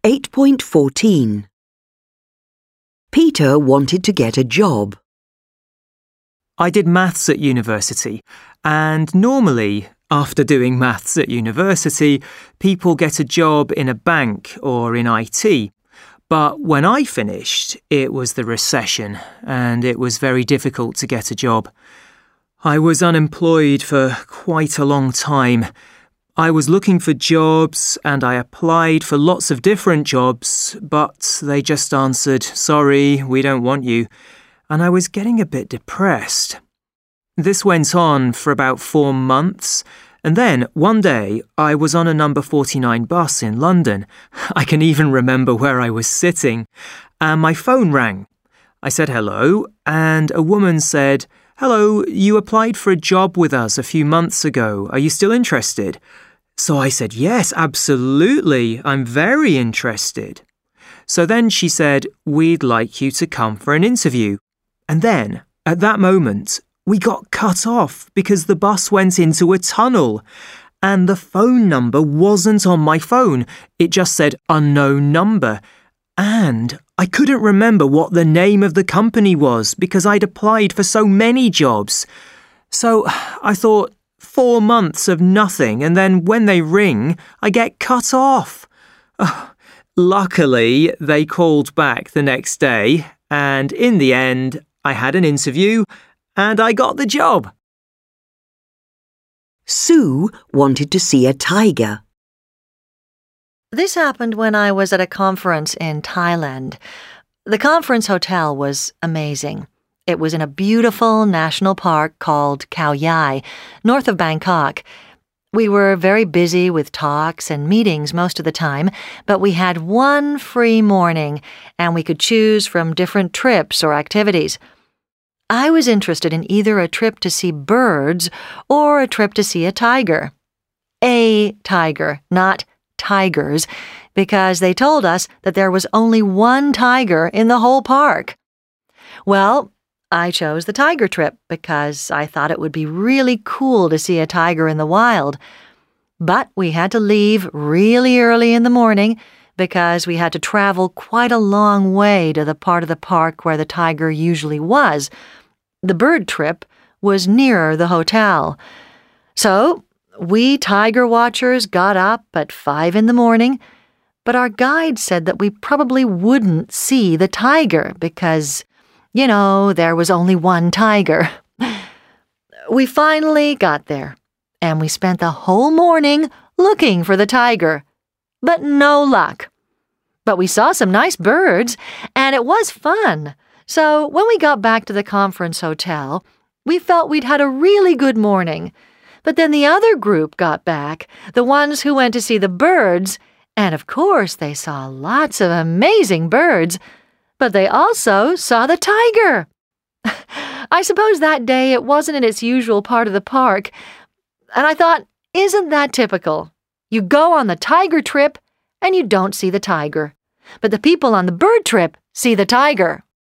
8.14. Peter wanted to get a job. I did maths at university, and normally, after doing maths at university, people get a job in a bank or in IT. But when I finished, it was the recession, and it was very difficult to get a job. I was unemployed for quite a long time. I was looking for jobs and I applied for lots of different jobs, but they just answered, "Sorry, we don't want you." And I was getting a bit depressed. This went on for about 4 months, and then one day I was on a number 49 bus in London. I can even remember where I was sitting, and my phone rang. I said hello, and a woman said, "Hello, you applied for a job with us a few months ago. Are you still interested?" So I said, "Yes, absolutely. I'm very interested." So then she said, "We'd like you to come for an interview." And then, at that moment, we got cut off because the bus went into a tunnel. And the phone number wasn't on my phone. It just said unknown number. And I couldn't remember what the name of the company was because I'd applied for so many jobs. So I thought, 4 months of nothing, and then when they ring, I get cut off. Luckily, they called back the next day, and in the end, I had an interview, and I got the job. Sue wanted to see a tiger. This happened when I was at a conference in Thailand. The conference hotel was amazing. It was in a beautiful national park called Khao Yai, north of Bangkok. We were very busy with talks and meetings most of the time, but we had one free morning, and we could choose from different trips or activities. I was interested in either a trip to see birds or a trip to see a tiger. A tiger, not tigers, because they told us that there was only one tiger in the whole park. Well, I chose the tiger trip because I thought it would be really cool to see a tiger in the wild. But we had to leave really early in the morning because we had to travel quite a long way to the part of the park where the tiger usually was. The bird trip was nearer the hotel. So we tiger watchers got up at 5 in the morning, but our guide said that we probably wouldn't see the tiger because, there was only one tiger. We finally got there, and we spent the whole morning looking for the tiger, but no luck. But we saw some nice birds, and it was fun. So when we got back to the conference hotel, we felt we'd had a really good morning. But then the other group got back, the ones who went to see the birds, and of course they saw lots of amazing birds, but they also saw the tiger. I suppose that day it wasn't in its usual part of the park, and I thought, isn't that typical? You go on the tiger trip and you don't see the tiger, but the people on the bird trip see the tiger.